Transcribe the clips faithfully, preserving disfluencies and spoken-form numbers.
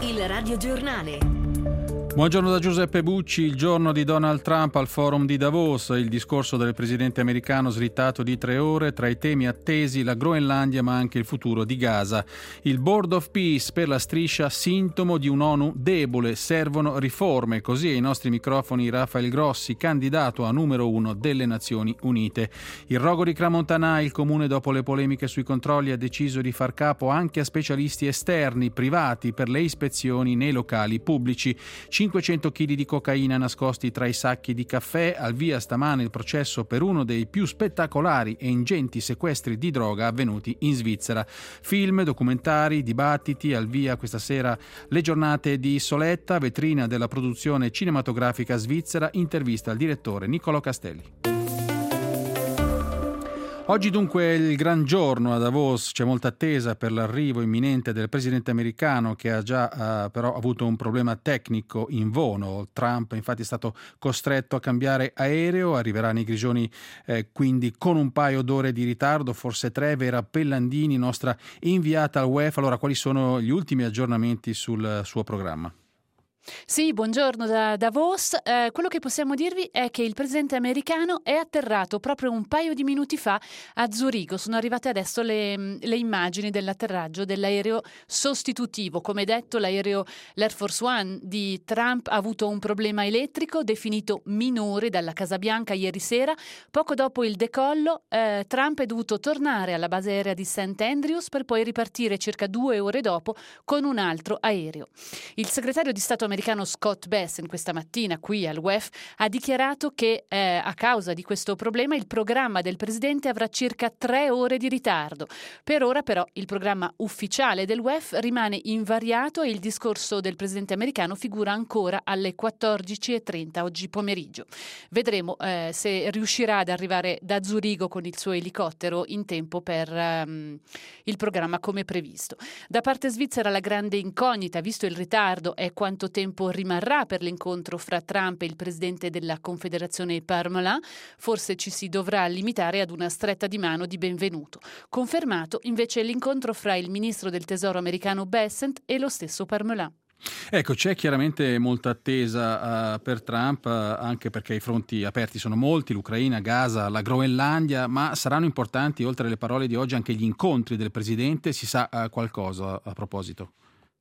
Il radiogiornale. Buongiorno da Giuseppe Bucci. Il giorno di Donald Trump al forum di Davos, il discorso del presidente americano slittato di tre ore, tra i temi attesi la Groenlandia ma anche il futuro di Gaza. Il Board of Peace per la striscia, sintomo di un'ONU debole, servono riforme, così ai nostri microfoni Rafael Grossi, candidato a numero uno delle Nazioni Unite. Il Rogo di Cramontanà, il comune dopo le polemiche sui controlli ha deciso di far capo anche a specialisti esterni, privati, per le ispezioni nei locali pubblici. cinquecento chili di cocaina nascosti tra i sacchi di caffè. Al via stamane il processo per uno dei più spettacolari e ingenti sequestri di droga avvenuti in Svizzera. Film, documentari, dibattiti, al via questa sera le giornate di Soletta, vetrina della produzione cinematografica svizzera, intervista al direttore Niccolò Castelli. Oggi dunque il gran giorno a Davos, c'è molta attesa per l'arrivo imminente del presidente americano che ha già eh, però avuto un problema tecnico in volo. Trump infatti è stato costretto a cambiare aereo, arriverà nei Grigioni eh, quindi con un paio d'ore di ritardo, forse tre. Vera Pellandini, nostra inviata al U E F, allora quali sono gli ultimi aggiornamenti sul suo programma? Sì, buongiorno da Davos. Eh, quello che possiamo dirvi è che il presidente americano è atterrato proprio un paio di minuti fa a Zurigo. Sono arrivate adesso le, le immagini dell'atterraggio dell'aereo sostitutivo. Come detto, l'aereo l'Air Force One di Trump ha avuto un problema elettrico definito minore dalla Casa Bianca ieri sera. Poco dopo il decollo, eh, Trump è dovuto tornare alla base aerea di Saint Andrews per poi ripartire circa due ore dopo con un altro aereo. Il segretario di Stato americano Scott Bessent questa mattina qui al U E F ha dichiarato che eh, a causa di questo problema il programma del presidente avrà circa tre ore di ritardo. Per ora però il programma ufficiale del U E F rimane invariato e il discorso del presidente americano figura ancora alle quattordici e trenta oggi pomeriggio. Vedremo eh, se riuscirà ad arrivare da Zurigo con il suo elicottero in tempo per um, il programma come previsto. Da parte svizzera la grande incognita, visto il ritardo, è quanto tempo rimarrà per l'incontro fra Trump e il presidente della Confederazione Parmelin. Forse ci si dovrà limitare ad una stretta di mano di benvenuto. Confermato invece l'incontro fra il ministro del tesoro americano Bessent e lo stesso Parmelin. Ecco, c'è chiaramente molta attesa uh, per Trump, uh, anche perché i fronti aperti sono molti, l'Ucraina, Gaza, la Groenlandia, ma saranno importanti, oltre alle parole di oggi, anche gli incontri del presidente. Si sa uh, qualcosa a proposito?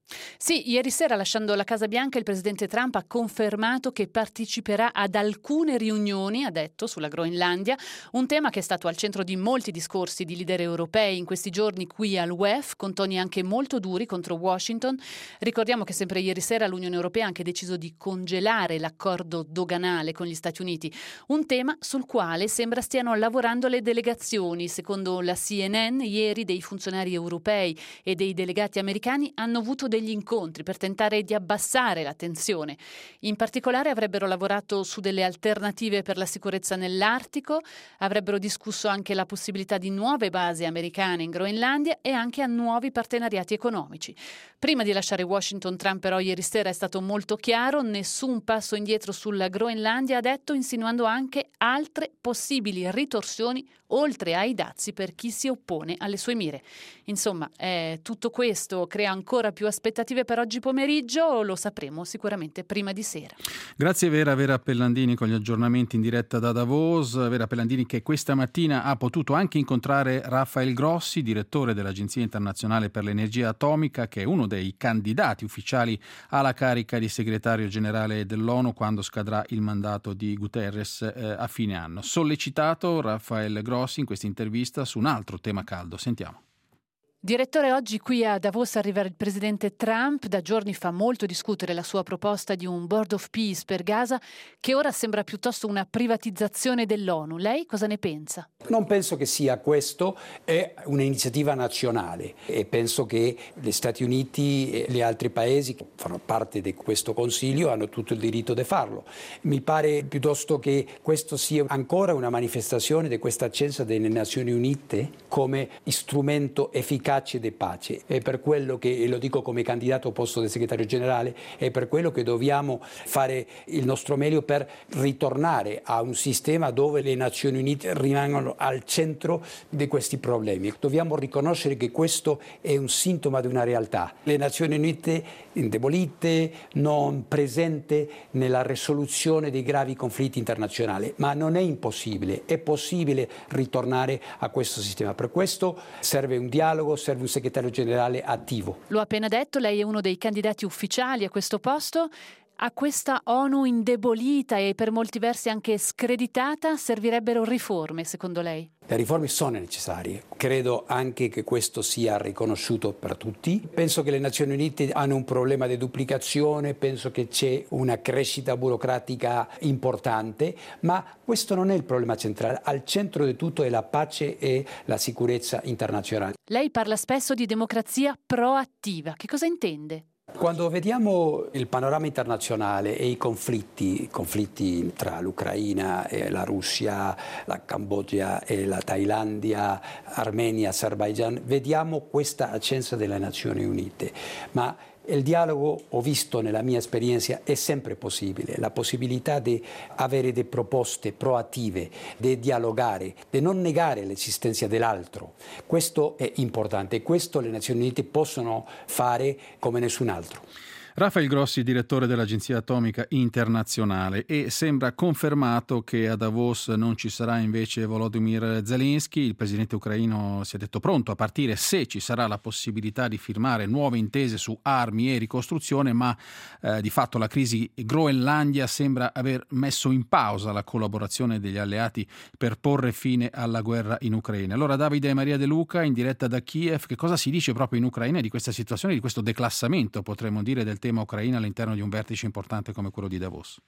Sì, ieri sera lasciando la Casa Bianca il presidente Trump ha confermato che parteciperà ad alcune riunioni, ha detto, sulla Groenlandia, un tema che è stato al centro di molti discorsi di leader europei in questi giorni qui al U E F, con toni anche molto duri contro Washington. Ricordiamo che sempre ieri sera l'Unione Europea ha anche deciso di congelare l'accordo doganale con gli Stati Uniti, un tema sul quale sembra stiano lavorando le delegazioni. Secondo la C N N, ieri dei funzionari europei e dei delegati americani hanno avuto degli incontri per tentare di abbassare la tensione. In particolare avrebbero lavorato su delle alternative per la sicurezza nell'Artico, avrebbero discusso anche la possibilità di nuove basi americane in Groenlandia e anche a nuovi partenariati economici. Prima di lasciare Washington, Trump però ieri sera è stato molto chiaro, nessun passo indietro sulla Groenlandia, ha detto, insinuando anche altre possibili ritorsioni oltre ai dazi per chi si oppone alle sue mire. Insomma, eh, tutto questo crea ancora più aspettative per oggi pomeriggio, lo sapremo sicuramente prima di sera. Grazie Vera, Vera Pellandini con gli aggiornamenti in diretta da Davos. Vera Pellandini che questa mattina ha potuto anche incontrare Rafael Grossi, direttore dell'Agenzia Internazionale per l'Energia Atomica, che è uno dei candidati ufficiali alla carica di segretario generale dell'ONU quando scadrà il mandato di Guterres eh, a fine anno. Sollecitato Rafael Grossi in questa intervista su un altro tema caldo. Sentiamo. Direttore, oggi qui a Davos arriva il presidente Trump. Da giorni fa molto discutere la sua proposta di un Board of Peace per Gaza, che ora sembra piuttosto una privatizzazione dell'ONU. Lei cosa ne pensa? Non penso che sia questo, è un'iniziativa nazionale e penso che gli Stati Uniti e gli altri paesi che fanno parte di questo Consiglio hanno tutto il diritto di farlo. Mi pare piuttosto che questo sia ancora una manifestazione di questa accenza delle Nazioni Unite come strumento efficace pace e pace. È per quello che, e lo dico come candidato a posto del segretario generale, è per quello che dobbiamo fare il nostro meglio per ritornare a un sistema dove le Nazioni Unite rimangono al centro di questi problemi. Dobbiamo riconoscere che questo è un sintomo di una realtà. Le Nazioni Unite indebolite, non presente nella risoluzione dei gravi conflitti internazionali, ma non è impossibile, è possibile ritornare a questo sistema. Per questo serve un dialogo, serve un segretario generale attivo. L'ho appena detto, lei è uno dei candidati ufficiali a questo posto. A questa ONU indebolita e per molti versi anche screditata servirebbero riforme, secondo lei? Le riforme sono necessarie, credo anche che questo sia riconosciuto per tutti. Penso che le Nazioni Unite hanno un problema di duplicazione, penso che c'è una crescita burocratica importante, ma questo non è il problema centrale. Al centro di tutto è la pace e la sicurezza internazionale. Lei parla spesso di democrazia proattiva. Che cosa intende? Quando vediamo il panorama internazionale e i conflitti, i conflitti tra l'Ucraina e la Russia, la Cambogia e la Thailandia, Armenia, Azerbaijan, vediamo questa assenza delle Nazioni Unite. Ma il dialogo, ho visto nella mia esperienza, è sempre possibile. La possibilità di avere delle proposte proattive, di dialogare, di non negare l'esistenza dell'altro. Questo è importante e questo le Nazioni Unite possono fare come nessun altro. Rafael Grossi, direttore dell'Agenzia Atomica Internazionale, e sembra confermato che a Davos non ci sarà invece Volodymyr Zelensky. Il presidente ucraino si è detto pronto a partire se ci sarà la possibilità di firmare nuove intese su armi e ricostruzione, ma eh, di fatto la crisi Groenlandia sembra aver messo in pausa la collaborazione degli alleati per porre fine alla guerra in Ucraina. Allora Davide Maria De Luca, in diretta da Kiev, che cosa si dice proprio in Ucraina di questa situazione, di questo declassamento, potremmo dire, del tema Ucraina all'interno di un vertice importante come quello di Davos?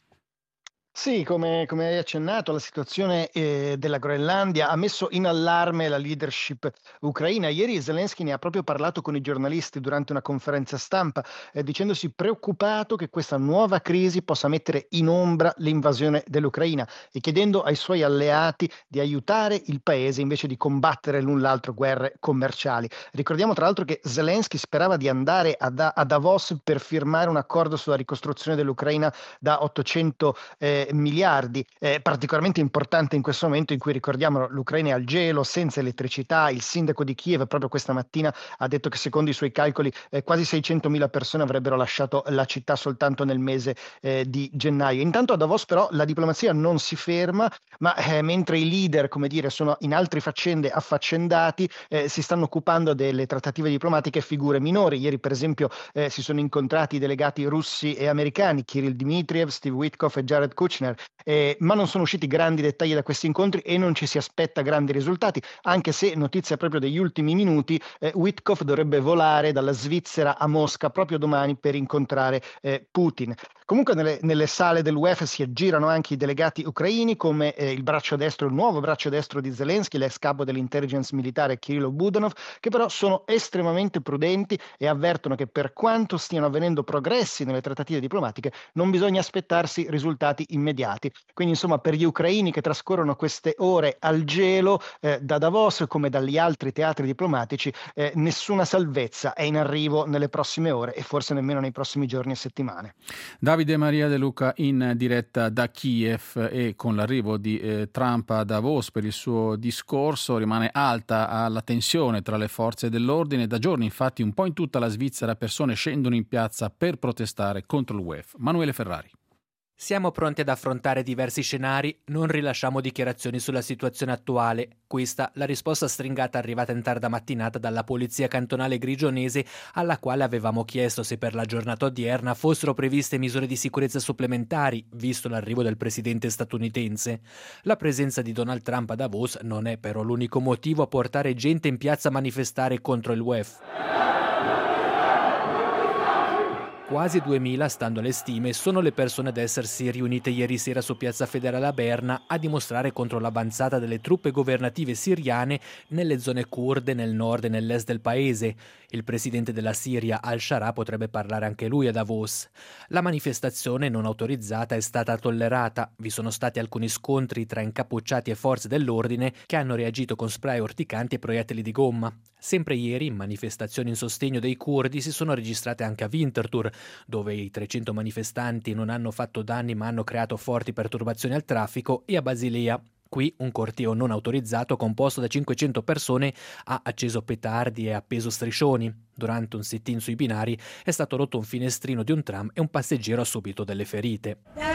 Sì, come, come hai accennato, la situazione eh, della Groenlandia ha messo in allarme la leadership ucraina. Ieri Zelensky ne ha proprio parlato con i giornalisti durante una conferenza stampa, eh, dicendosi preoccupato che questa nuova crisi possa mettere in ombra l'invasione dell'Ucraina e chiedendo ai suoi alleati di aiutare il paese invece di combattere l'un l'altro guerre commerciali. Ricordiamo tra l'altro che Zelensky sperava di andare a, da- a Davos per firmare un accordo sulla ricostruzione dell'Ucraina da ottocento eh, miliardi, eh, particolarmente importante in questo momento in cui, ricordiamo, l'Ucraina è al gelo, senza elettricità. Il sindaco di Kiev proprio questa mattina ha detto che secondo i suoi calcoli eh, quasi seicentomila persone avrebbero lasciato la città soltanto nel mese eh, di gennaio. Intanto a Davos però la diplomazia non si ferma, ma eh, mentre i leader, come dire, sono in altre faccende affaccendati, eh, si stanno occupando delle trattative diplomatiche figure minori. Ieri per esempio eh, si sono incontrati i delegati russi e americani, Kirill Dmitriev, Steve Witkoff e Jared Kushner. Eh, ma non sono usciti grandi dettagli da questi incontri e non ci si aspetta grandi risultati, anche se, notizia proprio degli ultimi minuti, eh, Witkoff dovrebbe volare dalla Svizzera a Mosca proprio domani per incontrare eh, Putin. Comunque nelle, nelle sale dell'U E F si aggirano anche i delegati ucraini, come eh, il braccio destro, il nuovo braccio destro di Zelensky, l'ex capo dell'intelligence militare Kirillo Budanov, che però sono estremamente prudenti e avvertono che per quanto stiano avvenendo progressi nelle trattative diplomatiche non bisogna aspettarsi risultati immediati. Quindi insomma per gli ucraini che trascorrono queste ore al gelo eh, da Davos come dagli altri teatri diplomatici, eh, nessuna salvezza è in arrivo nelle prossime ore e forse nemmeno nei prossimi giorni e settimane. Davide Maria De Luca in diretta da Kiev, e con l'arrivo di eh, Trump a Davos per il suo discorso rimane alta la tensione tra le forze dell'ordine. Da giorni infatti un po' in tutta la Svizzera persone scendono in piazza per protestare contro l'U E F. Manuele Ferrari. Siamo pronti ad affrontare diversi scenari, non rilasciamo dichiarazioni sulla situazione attuale. Questa la risposta stringata arrivata in tarda mattinata dalla polizia cantonale grigionese, alla quale avevamo chiesto se per la giornata odierna fossero previste misure di sicurezza supplementari, visto l'arrivo del presidente statunitense. La presenza di Donald Trump a Davos non è però l'unico motivo a portare gente in piazza a manifestare contro il U E F. Quasi duemila, stando alle stime, sono le persone ad essersi riunite ieri sera su Piazza Federale a Berna a dimostrare contro l'avanzata delle truppe governative siriane nelle zone curde nel nord e nell'est del paese. Il presidente della Siria, al-Shara, potrebbe parlare anche lui a Davos. La manifestazione non autorizzata è stata tollerata. Vi sono stati alcuni scontri tra incappucciati e forze dell'ordine che hanno reagito con spray urticanti e proiettili di gomma. Sempre ieri, manifestazioni in sostegno dei curdi si sono registrate anche a Winterthur, dove i trecento manifestanti non hanno fatto danni ma hanno creato forti perturbazioni al traffico, e a Basilea. Qui un corteo non autorizzato composto da cinquecento persone ha acceso petardi e appeso striscioni. Durante un sit-in sui binari è stato rotto un finestrino di un tram e un passeggero ha subito delle ferite.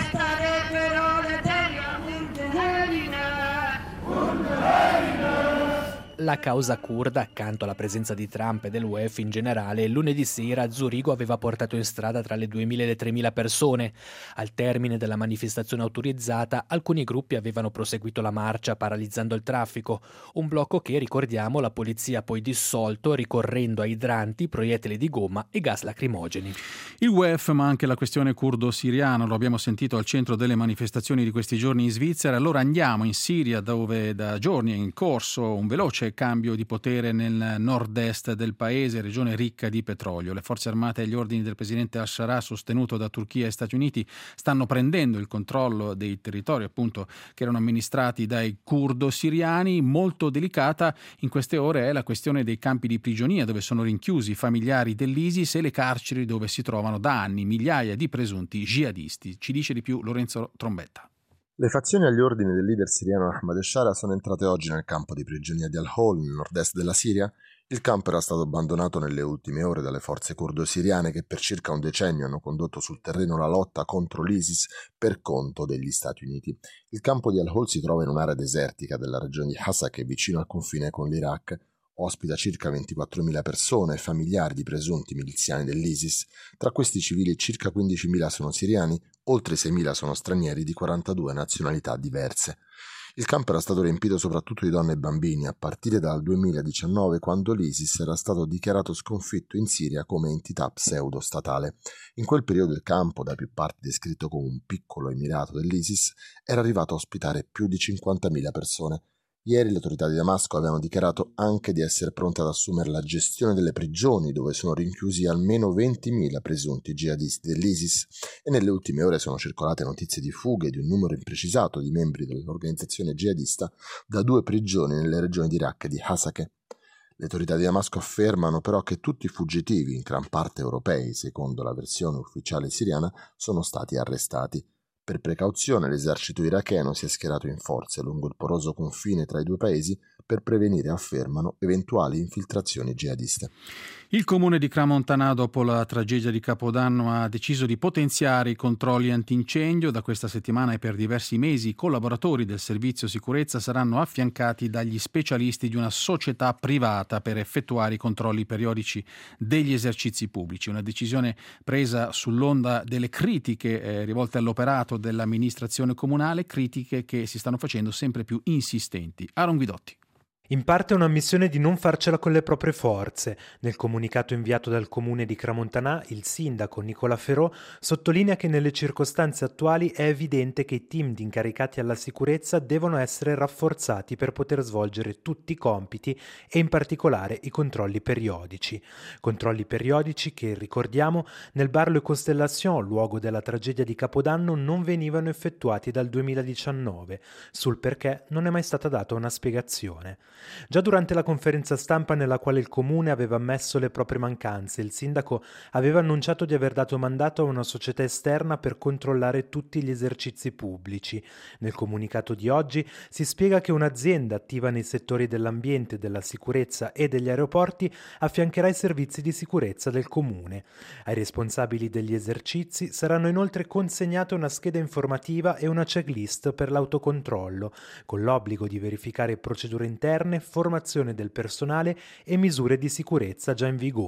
La causa curda, accanto alla presenza di Trump e dell'U E F in generale, lunedì sera a Zurigo aveva portato in strada tra le duemila e le tremila persone. Al termine della manifestazione autorizzata, alcuni gruppi avevano proseguito la marcia paralizzando il traffico, un blocco che, ricordiamo, la polizia ha poi dissolto ricorrendo a idranti, proiettili di gomma e gas lacrimogeni. Il U E F, ma anche la questione curdo-siriana, lo abbiamo sentito al centro delle manifestazioni di questi giorni in Svizzera. Allora andiamo in Siria, dove da giorni è in corso un veloce cambio di potere nel nord-est del paese, regione ricca di petrolio. Le forze armate agli ordini del presidente al-Shara, sostenuto da Turchia e Stati Uniti, stanno prendendo il controllo dei territori appunto che erano amministrati dai curdo-siriani. Molto delicata in queste ore è la questione dei campi di prigionia dove sono rinchiusi i familiari dell'ISIS e le carceri dove si trovano da anni migliaia di presunti jihadisti. Ci dice di più Lorenzo Trombetta. Le fazioni agli ordini del leader siriano Ahmad al-Shara sono entrate oggi nel campo di prigionia di Al-Hol, nel nord-est della Siria. Il campo era stato abbandonato nelle ultime ore dalle forze curdo-siriane che per circa un decennio hanno condotto sul terreno la lotta contro l'ISIS per conto degli Stati Uniti. Il campo di Al-Hol si trova in un'area desertica della regione di Hasakeh, vicino al confine con l'Iraq. Ospita circa ventiquattromila persone, familiari di presunti miliziani dell'ISIS. Tra questi civili circa quindicimila sono siriani, oltre seimila sono stranieri di quarantadue nazionalità diverse. Il campo era stato riempito soprattutto di donne e bambini a partire dal duemiladiciannove, quando l'ISIS era stato dichiarato sconfitto in Siria come entità pseudo-statale. In quel periodo il campo, da più parti descritto come un piccolo emirato dell'ISIS, era arrivato a ospitare più di cinquantamila persone. Ieri le autorità di Damasco avevano dichiarato anche di essere pronte ad assumere la gestione delle prigioni dove sono rinchiusi almeno ventimila presunti jihadisti dell'ISIS, e nelle ultime ore sono circolate notizie di fughe di un numero imprecisato di membri dell'organizzazione jihadista da due prigioni nelle regioni di Iraq e di Hasakeh. Le autorità di Damasco affermano però che tutti i fuggitivi, in gran parte europei, secondo la versione ufficiale siriana, sono stati arrestati. Per precauzione l'esercito iracheno si è schierato in forze lungo il poroso confine tra i due paesi per prevenire, affermano, eventuali infiltrazioni jihadiste. Il comune di Crans-Montana, dopo la tragedia di Capodanno, ha deciso di potenziare i controlli antincendio. Da questa settimana e per diversi mesi i collaboratori del servizio sicurezza saranno affiancati dagli specialisti di una società privata per effettuare i controlli periodici degli esercizi pubblici. Una decisione presa sull'onda delle critiche eh, rivolte all'operato dell'amministrazione comunale, critiche che si stanno facendo sempre più insistenti. Aaron Guidotti. In parte è una missione di non farcela con le proprie forze. Nel comunicato inviato dal comune di Crans-Montana, il sindaco Nicola Ferrò sottolinea che nelle circostanze attuali è evidente che i team di incaricati alla sicurezza devono essere rafforzati per poter svolgere tutti i compiti e in particolare i controlli periodici. Controlli periodici che, ricordiamo, nel bar Le Constellation, luogo della tragedia di Capodanno, non venivano effettuati dal duemiladiciannove. Sul perché non è mai stata data una spiegazione. Già durante la conferenza stampa nella quale il comune aveva ammesso le proprie mancanze, il sindaco aveva annunciato di aver dato mandato a una società esterna per controllare tutti gli esercizi pubblici. Nel comunicato di oggi si spiega che un'azienda attiva nei settori dell'ambiente, della sicurezza e degli aeroporti affiancherà i servizi di sicurezza del comune. Ai responsabili degli esercizi saranno inoltre consegnate una scheda informativa e una checklist per l'autocontrollo, con l'obbligo di verificare procedure interne, formazione del personale e misure di sicurezza già in vigore.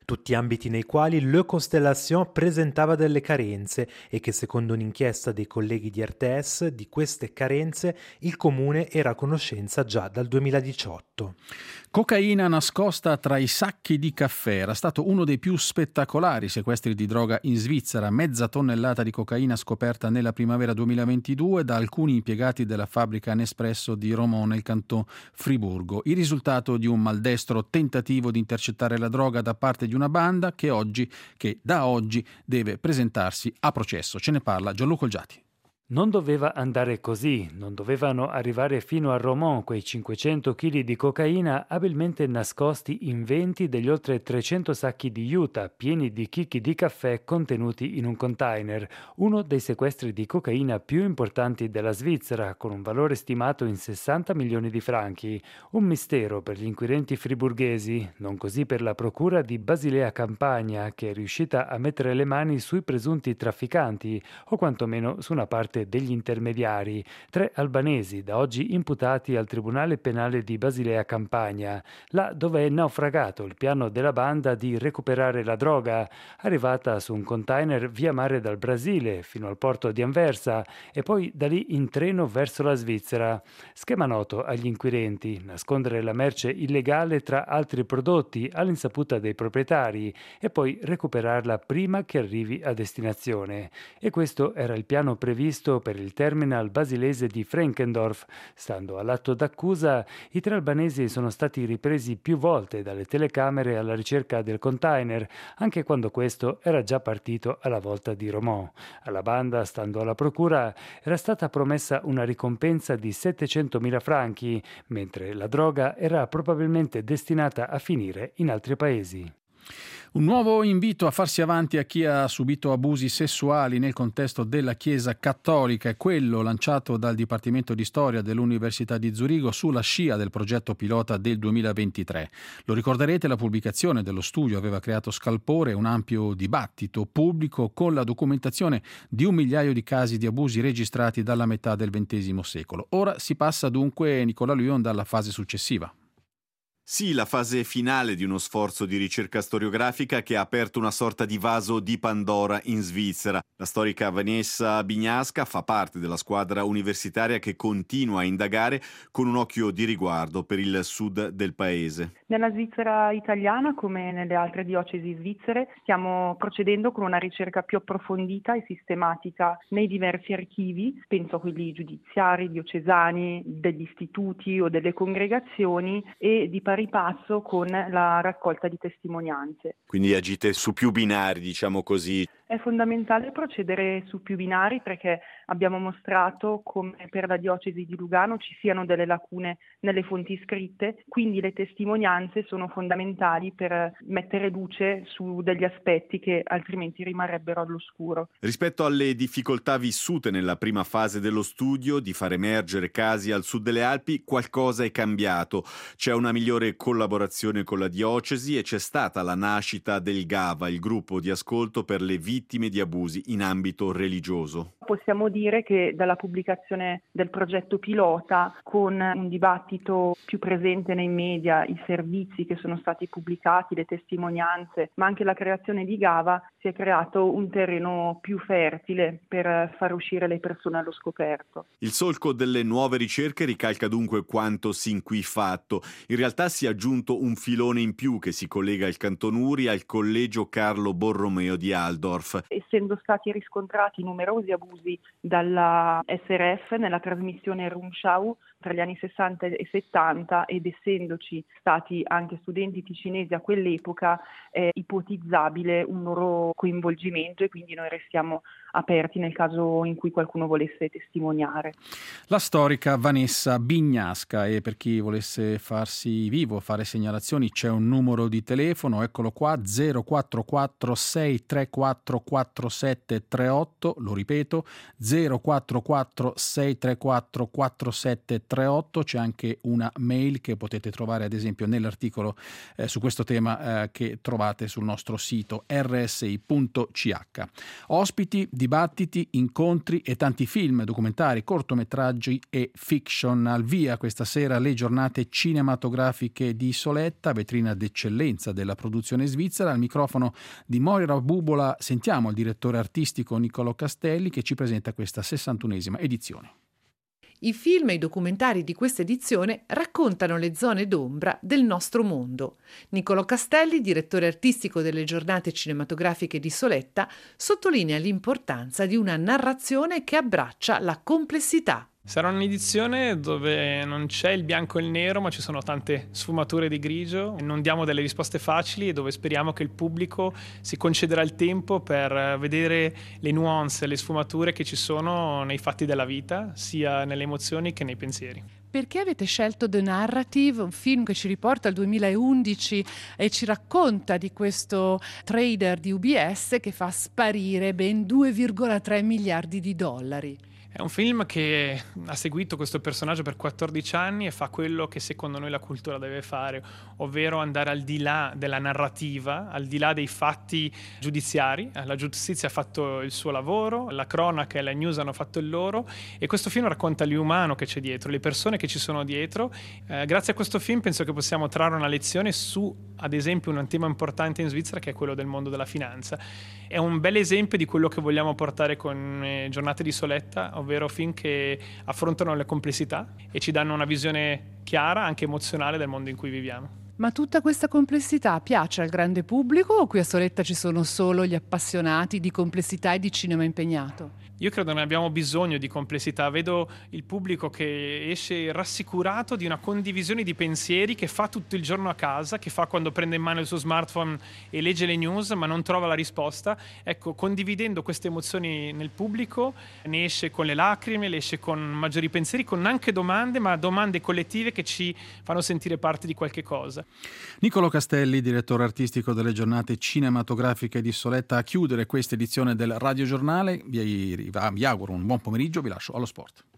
Tutti ambiti nei quali Le Constellation presentava delle carenze e che secondo un'inchiesta dei colleghi di R T S di queste carenze il comune era a conoscenza già dal duemiladiciotto. Cocaina nascosta tra i sacchi di caffè. Era stato uno dei più spettacolari sequestri di droga in Svizzera. Mezza tonnellata di cocaina scoperta nella primavera duemilaventidue da alcuni impiegati della fabbrica Nespresso di Romont nel canton Friburgo. Il risultato di un maldestro tentativo di intercettare la droga da parte di una banda che oggi, che da oggi deve presentarsi a processo. Ce ne parla Gianluca Olgiati. Non doveva andare così, non dovevano arrivare fino a Romont quei cinquecento chili di cocaina abilmente nascosti in venti degli oltre trecento sacchi di juta pieni di chicchi di caffè contenuti in un container, uno dei sequestri di cocaina più importanti della Svizzera, con un valore stimato in sessanta milioni di franchi. Un mistero per gli inquirenti friburghesi, non così per la procura di Basilea Campagna, che è riuscita a mettere le mani sui presunti trafficanti, o quantomeno su una parte degli intermediari, tre albanesi da oggi imputati al Tribunale Penale di Basilea Campagna, là dove è naufragato il piano della banda di recuperare la droga, arrivata su un container via mare dal Brasile fino al porto di Anversa e poi da lì in treno verso la Svizzera. Schema noto agli inquirenti: nascondere la merce illegale tra altri prodotti all'insaputa dei proprietari e poi recuperarla prima che arrivi a destinazione. E questo era il piano previsto per il terminal basilese di Frankendorf. Stando all'atto d'accusa, i tre albanesi sono stati ripresi più volte dalle telecamere alla ricerca del container, anche quando questo era già partito alla volta di Romont. Alla banda, stando alla procura, era stata promessa una ricompensa di settecentomila franchi, mentre la droga era probabilmente destinata a finire in altri paesi. Un nuovo invito a farsi avanti a chi ha subito abusi sessuali nel contesto della Chiesa cattolica è quello lanciato dal Dipartimento di Storia dell'Università di Zurigo sulla scia del progetto pilota del duemilaventitré. Lo ricorderete, la pubblicazione dello studio aveva creato scalpore e un ampio dibattito pubblico con la documentazione di un migliaio di casi di abusi registrati dalla metà del ventesimo secolo. Ora si passa dunque, Nicola Luyon, dalla fase successiva. Sì, la fase finale di uno sforzo di ricerca storiografica che ha aperto una sorta di vaso di Pandora in Svizzera. La storica Vanessa Bignasca fa parte della squadra universitaria che continua a indagare con un occhio di riguardo per il sud del paese. Nella Svizzera italiana, come nelle altre diocesi svizzere, stiamo procedendo con una ricerca più approfondita e sistematica nei diversi archivi, penso a quelli giudiziari, diocesani, degli istituti o delle congregazioni, e di pari passo con la raccolta di testimonianze. Quindi agite su più binari, diciamo così. È fondamentale procedere su più binari perché abbiamo mostrato come per la diocesi di Lugano ci siano delle lacune nelle fonti scritte, quindi le testimonianze sono fondamentali per mettere luce su degli aspetti che altrimenti rimarrebbero all'oscuro. Rispetto alle difficoltà vissute nella prima fase dello studio di far emergere casi al sud delle Alpi, qualcosa è cambiato. C'è una migliore collaborazione con la diocesi e c'è stata la nascita del GAVA, il gruppo di ascolto per le vittime di abusi in ambito religioso. Possiamo dire che dalla pubblicazione del progetto pilota, con un dibattito più presente nei media, i servizi che sono stati pubblicati, le testimonianze, ma anche la creazione di GAVA, si è creato un terreno più fertile per far uscire le persone allo scoperto. Il solco delle nuove ricerche ricalca dunque quanto sin qui fatto. In realtà si è aggiunto un filone in più che si collega al Canton Uri al collegio Carlo Borromeo di Altdorf. Essendo stati riscontrati numerosi abusi dalla S R F nella trasmissione Rundschau tra gli anni sessanta e settanta ed essendoci stati anche studenti ticinesi a quell'epoca, è ipotizzabile un loro coinvolgimento e quindi noi restiamo aperti nel caso in cui qualcuno volesse testimoniare. La storica Vanessa Bignasca, e per chi volesse farsi vivo, fare segnalazioni, c'è un numero di telefono, eccolo qua, zero quattro quattro sei tre quattro quattro sette tre otto, lo ripeto, zero quattro quattro sei tre quattro quattro sette tre otto. C'è anche una mail che potete trovare ad esempio nell'articolo eh, su questo tema eh, che trovate sul nostro sito r s i punto c h. Ospiti di dibattiti, incontri e tanti film, documentari, cortometraggi e fiction. Al via questa sera le giornate cinematografiche di Soletta, vetrina d'eccellenza della produzione svizzera. Al microfono di Moira Bubola sentiamo il direttore artistico Niccolò Castelli che ci presenta questa sessantunesima edizione. I film e i documentari di questa edizione raccontano le zone d'ombra del nostro mondo. Niccolò Castelli, direttore artistico delle giornate cinematografiche di Soletta, sottolinea l'importanza di una narrazione che abbraccia la complessità. Sarà un'edizione dove non c'è il bianco e il nero, ma ci sono tante sfumature di grigio. Non diamo delle risposte facili e dove speriamo che il pubblico si concederà il tempo per vedere le nuance, le sfumature che ci sono nei fatti della vita, sia nelle emozioni che nei pensieri. Perché avete scelto The Narrative, un film che ci riporta al duemilaundici e ci racconta di questo trader di U B S che fa sparire ben due virgola tre miliardi di dollari? È un film che ha seguito questo personaggio per quattordici anni e fa quello che secondo noi la cultura deve fare, ovvero andare al di là della narrativa, al di là dei fatti giudiziari. La giustizia ha fatto il suo lavoro, la cronaca e la news hanno fatto il loro e questo film racconta l'umano che c'è dietro, le persone che ci sono dietro. Eh, grazie a questo film penso che possiamo trarre una lezione su, ad esempio, un tema importante in Svizzera che è quello del mondo della finanza. È un bel esempio di quello che vogliamo portare con eh, Giornate di Soletta, ovvero film che affrontano le complessità e ci danno una visione chiara, anche emozionale, del mondo in cui viviamo. Ma tutta questa complessità piace al grande pubblico o qui a Soletta ci sono solo gli appassionati di complessità e di cinema impegnato? Io credo che ne abbiamo bisogno di complessità. Vedo il pubblico che esce rassicurato di una condivisione di pensieri che fa tutto il giorno a casa, che fa quando prende in mano il suo smartphone e legge le news ma non trova la risposta. Ecco, condividendo queste emozioni nel pubblico ne esce con le lacrime, ne esce con maggiori pensieri, con anche domande, ma domande collettive che ci fanno sentire parte di qualche cosa. Niccolò Castelli, direttore artistico delle giornate cinematografiche di Soletta, a chiudere questa edizione del Radio Giornale. Vi, vi auguro un buon pomeriggio, vi lascio allo sport.